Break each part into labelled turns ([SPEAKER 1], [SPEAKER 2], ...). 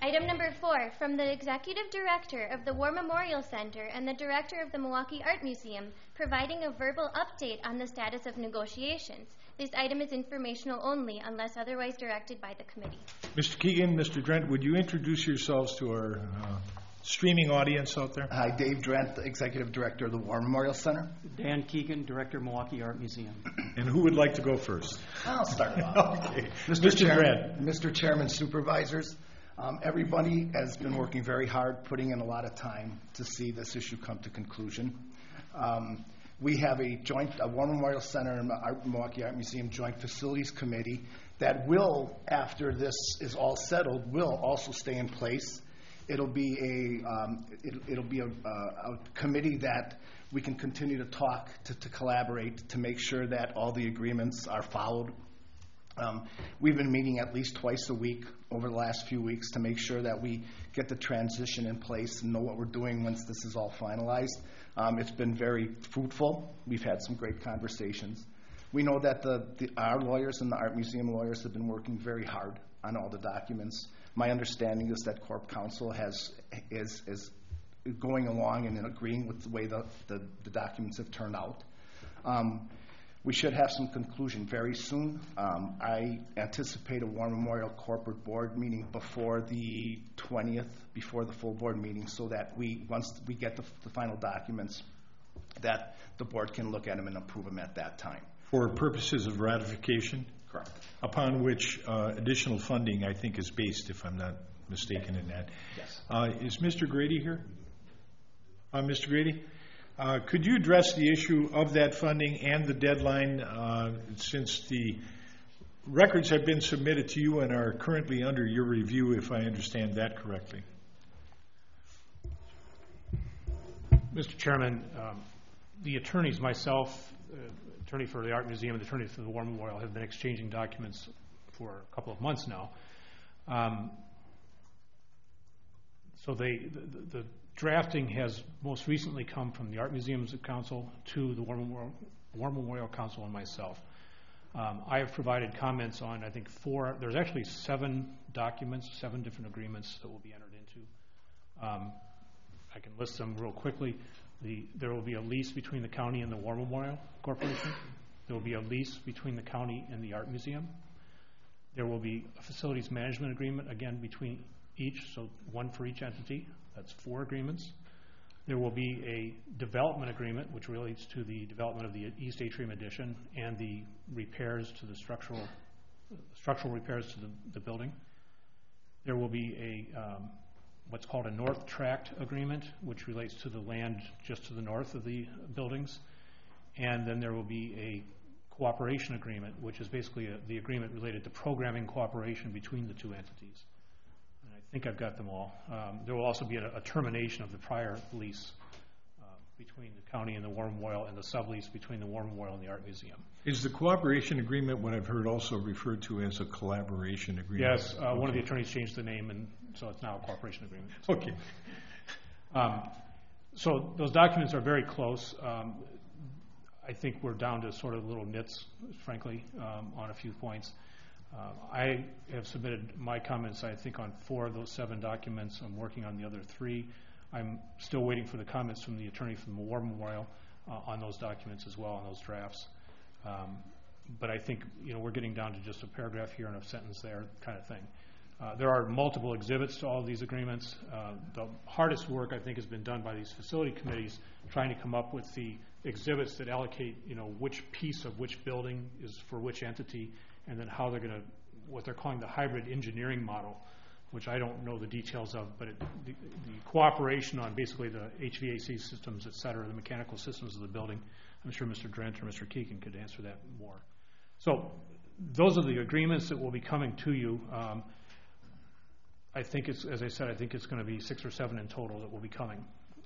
[SPEAKER 1] Item number 4, from the Executive Director of the War Memorial Center and the Director of the Milwaukee Art Museum, providing a verbal update on the status of negotiations. This item is informational only unless otherwise directed by the committee.
[SPEAKER 2] Mr. Keegan, Mr. Drent, would you introduce yourselves to our streaming audience out there?
[SPEAKER 3] Hi, Dave Drent, Executive Director of the War Memorial Center.
[SPEAKER 4] Dan Keegan, Director of Milwaukee Art Museum.
[SPEAKER 2] And who would like to go first?
[SPEAKER 3] I'll start off.
[SPEAKER 2] Okay.
[SPEAKER 3] Mr. Chairman, Supervisors, everybody has been working very hard, putting in a lot of time to see this issue come to conclusion. We have a War Memorial Center and Milwaukee Art Museum Joint Facilities Committee that will, after this is all settled, will also stay in place. It'll be a committee that we can continue to talk, to collaborate, to make sure that all the agreements are followed. We've been meeting at least twice a week over the last few weeks to make sure that we get the transition in place and know what we're doing once this is all finalized. It's been very fruitful. We've had some great conversations. We know that our lawyers and the Art Museum lawyers have been working very hard on all the documents. My understanding is that Corp Counsel is going along and agreeing with the way the documents have turned out. We should have some conclusion very soon. I anticipate a War Memorial Corporate Board meeting before the 20th, before the full board meeting, so that once we get the final documents, that the board can look at them and approve them at that time.
[SPEAKER 2] For purposes of ratification?
[SPEAKER 3] Correct.
[SPEAKER 2] Upon which additional funding, I think, is based, if I'm not mistaken in that.
[SPEAKER 3] Yes.
[SPEAKER 2] Is Mr. Grady here? Mr. Grady? Could you address the issue of that funding and the deadline, since the records have been submitted to you and are currently under your review, if I understand that correctly?
[SPEAKER 5] Mr. Chairman, the attorneys, myself, attorney for the Art Museum and the attorney for the War Memorial, have been exchanging documents for a couple of months now. So the drafting has most recently come from the Art Museum's Council to the War Memorial Council and myself. I have provided comments on, I think, there's actually 7 documents, 7 different agreements that will be entered into. I can list them real quickly. There will be a lease between the county and the War Memorial Corporation. There will be a lease between the county and the Art Museum. There will be a facilities management agreement, again, between each, so one for each entity. That's 4 agreements. There will be a development agreement, which relates to the development of the East Atrium addition and the repairs to the structural repairs to the building. There will be what's called a North Tract agreement, which relates to the land just to the north of the buildings. And then there will be a cooperation agreement, which is basically the agreement related to programming cooperation between the 2 entities. And I think I've got them all. There will also be a termination of the prior lease between the county and the War Memorial, and the sublease between the War Memorial and the Art Museum.
[SPEAKER 2] Is the cooperation agreement what I've heard also referred to as a collaboration agreement?
[SPEAKER 5] Yes, one of the attorneys changed the name, and so it's now a cooperation agreement.
[SPEAKER 2] Okay.
[SPEAKER 5] So those documents are very close. I think we're down to sort of little nits, frankly, on a few points. I have submitted my comments, I think, on 4 of those 7 documents. I'm working on the other 3. I'm still waiting for the comments from the attorney from the War Memorial on those documents as well, on those drafts. But I think, we're getting down to just a paragraph here and a sentence there kind of thing. There are multiple exhibits to all of these agreements. The hardest work, I think, has been done by these facility committees, trying to come up with the exhibits that allocate, which piece of which building is for which entity, and then how they're going to, what they're calling the hybrid engineering model, which I don't know the details of, but the cooperation on basically the HVAC systems, et cetera, the mechanical systems of the building. I'm sure Mr. Drent or Mr. Keegan could answer that more. So those are the agreements that will be coming to you. I think it's, as I said, I think it's going to be 6 or 7 in total that will be coming.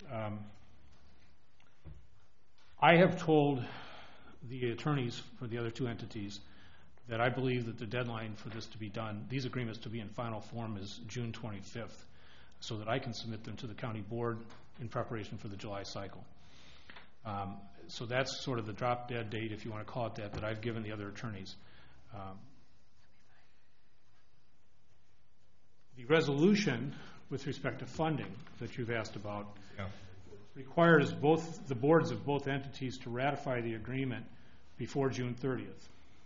[SPEAKER 5] I have told the attorneys for the other 2 entities that I believe that the deadline for this to be done, these agreements to be in final form, is June 25th, so that I can submit them to the county board in preparation for the July cycle. So that's sort of the drop dead date, if you want to call it that I've given the other attorneys. The resolution with respect to funding that you've asked about
[SPEAKER 2] Yeah.
[SPEAKER 5] requires the boards of both entities to ratify the agreement before June 30th.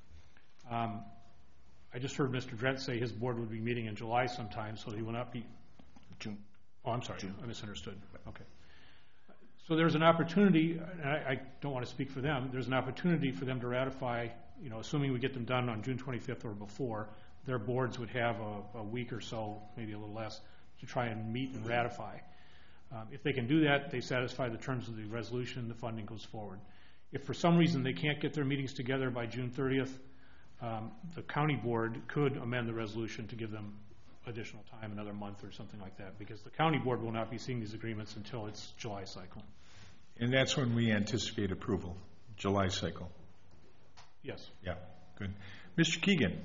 [SPEAKER 5] I just heard Mr. Drent say his board would be meeting in July sometime, so he will not be.
[SPEAKER 3] June.
[SPEAKER 5] Oh, I'm sorry, I misunderstood. Okay. So there's an opportunity, and I don't want to speak for them, there's an opportunity for them to ratify, assuming we get them done on June 25th or before, their boards would have a week or so, maybe a little less, to try and meet and ratify. If they can do that, they satisfy the terms of the resolution, the funding goes forward. If for some reason they can't get their meetings together by June 30th, the county board could amend the resolution to give them additional time, another month or something like that, because the county board will not be seeing these agreements until its July cycle.
[SPEAKER 2] And that's when we anticipate approval, July cycle.
[SPEAKER 5] Yes.
[SPEAKER 2] Yeah, good. Mr. Keegan.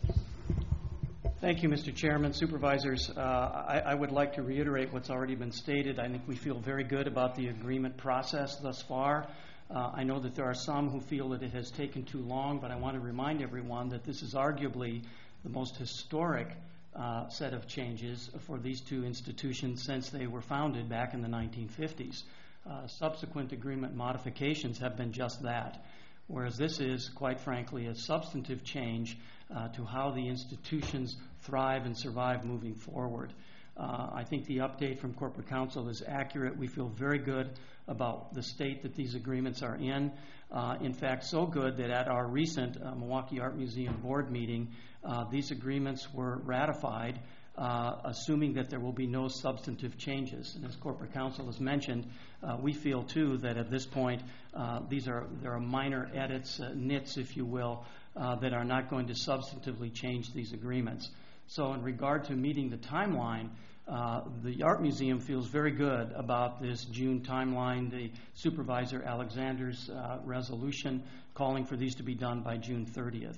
[SPEAKER 4] Thank you, Mr. Chairman, Supervisors. I would like to reiterate what's already been stated. I think we feel very good about the agreement process thus far. I know that there are some who feel that it has taken too long, but I want to remind everyone that this is arguably the most historic set of changes for these two institutions since they were founded back in the 1950s. Subsequent agreement modifications have been just that, whereas this is, quite frankly, a substantive change to how the institutions thrive and survive moving forward. I think the update from Corporate Counsel is accurate. We feel very good about the state that these agreements are in. In fact, so good that at our recent Milwaukee Art Museum board meeting, these agreements were ratified, assuming that there will be no substantive changes. And as Corporate Counsel has mentioned, we feel too that at this point there are minor edits, nits, if you will, that are not going to substantively change these agreements. So in regard to meeting the timeline, the Art Museum feels very good about this June timeline, the Supervisor Alexander's resolution calling for these to be done by June 30th.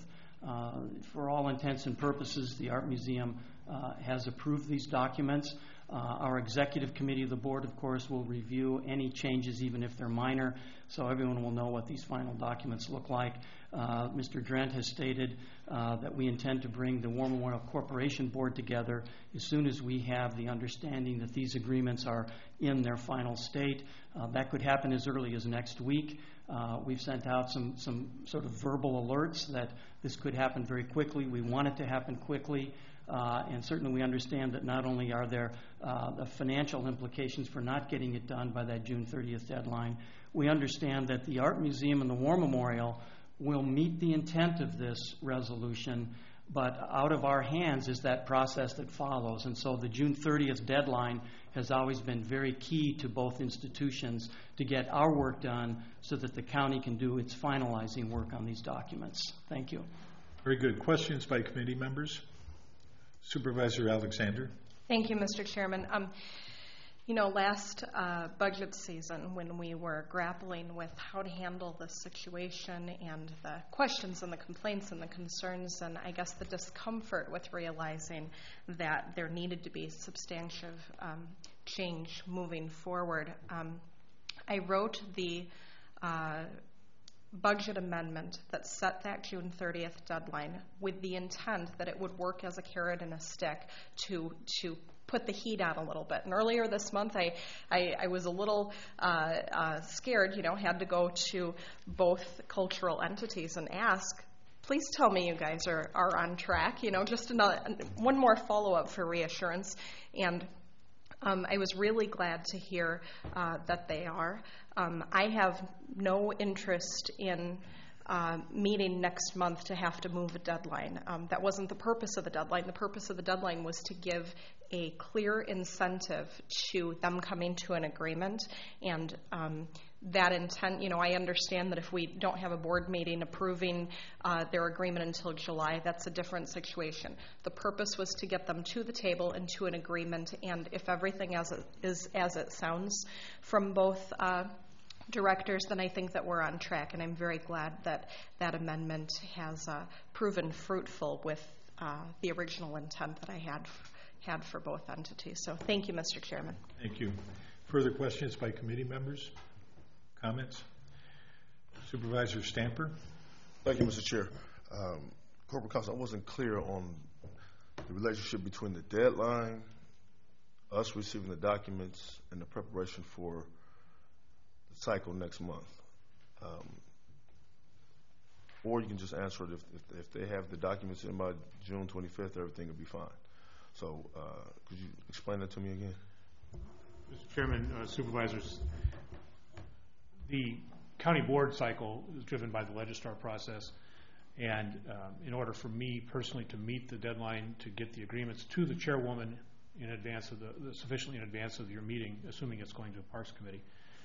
[SPEAKER 4] For all intents and purposes, the Art Museum has approved these documents. Our executive committee of the board, of course, will review any changes, even if they're minor, so everyone will know what these final documents look like. Mr. Drent has stated that we intend to bring the War Memorial Corporation Board together as soon as we have the understanding that these agreements are in their final state. That could happen as early as next week. We've sent out some sort of verbal alerts that this could happen very quickly. We want it to happen quickly. And certainly we understand that not only are there the financial implications for not getting it done by that June 30th deadline, we understand that the Art Museum and the War Memorial will meet the intent of this resolution, but out of our hands is that process that follows. And so the June 30th deadline has always been very key to both institutions to get our work done so that the county can do its finalizing work on these documents. Thank you.
[SPEAKER 2] Very good. Questions by committee members? Supervisor Alexander.
[SPEAKER 6] Thank you, Mr. Chairman. Last budget season, when we were grappling with how to handle the situation and the questions and the complaints and the concerns and I guess the discomfort with realizing that there needed to be substantive change moving forward, I wrote the budget amendment that set that June 30th deadline with the intent that it would work as a carrot and a stick to put the heat on a little bit. And earlier this month, I was a little scared, had to go to both cultural entities and ask, please tell me you guys are on track, just one more follow-up for reassurance. And I was really glad to hear that they are. I have no interest in meeting next month to have to move a deadline. That wasn't the purpose of the deadline. The purpose of the deadline was to give a clear incentive to them coming to an agreement. And that intent, I understand that if we don't have a board meeting approving their agreement until July, that's a different situation. The purpose was to get them to the table and to an agreement, and if everything is as it sounds from both directors, then I think that we're on track, and I'm very glad that that amendment has proven fruitful with the original intent that I had for both entities. So thank you, Mr. Chairman.
[SPEAKER 2] Thank you. Further questions by committee members? Comments? Supervisor Stamper.
[SPEAKER 7] Thank you, Mr. Chair. Corporate Counsel, I wasn't clear on the relationship between the deadline, us receiving the documents, and the preparation for the cycle next month. Or you can just answer it if they have the documents in by June 25th, everything will be fine. So could you explain that to me again?
[SPEAKER 5] Mr. Chairman, supervisors, the county board cycle is driven by the Legistar process, and in order for me personally to meet the deadline to get the agreements to the chairwoman in advance of sufficiently in advance of your meeting, assuming it's going to a Parks Committee,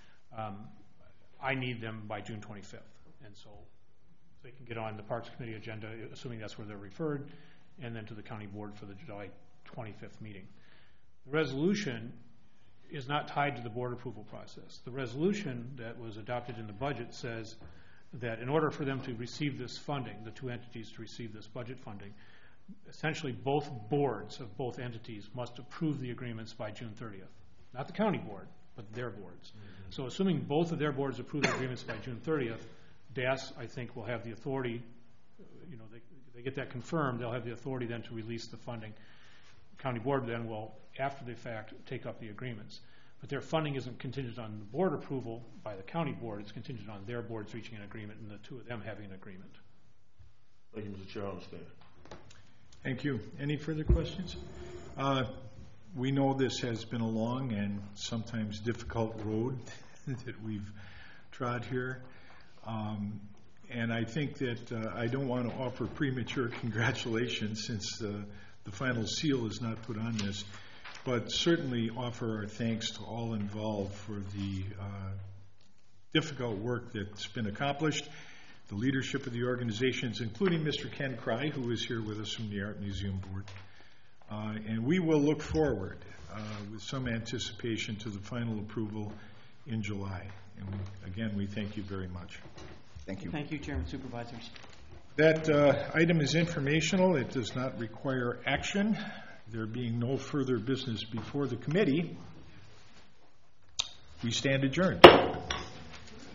[SPEAKER 5] I need them by June 25th, and so they can get on the Parks Committee agenda, assuming that's where they're referred, and then to the county board for the July 25th meeting. The resolution is not tied to the board approval process. The resolution that was adopted in the budget says that in order for them to receive this funding, the two entities to receive this budget funding, essentially both boards of both entities must approve the agreements by June 30th. Not the county board, but their boards. So assuming both of their boards approve the agreements by June 30th, DAS, I think, will have the authority, they get that confirmed, they'll have the authority then to release the funding. County board then will, after the fact, take up the agreements. But their funding isn't contingent on the board approval by the county board, it's contingent on their boards reaching an agreement and the two of them having an agreement.
[SPEAKER 7] Thank you, Mr. Chair. I understand.
[SPEAKER 2] Thank you. Any further questions? We know this has been a long and sometimes difficult road that we've trod here. And I think that I don't want to offer premature congratulations since the final seal is not put on this, but certainly offer our thanks to all involved for the difficult work that's been accomplished, the leadership of the organizations, including Mr. Ken Cry, who is here with us from the Art Museum Board. And we will look forward with some anticipation to the final approval in July. And again, we thank you very much.
[SPEAKER 3] Thank you.
[SPEAKER 4] Thank you, Chairman, Supervisors.
[SPEAKER 2] That item is informational. It does not require action. There being no further business before the committee, we stand adjourned.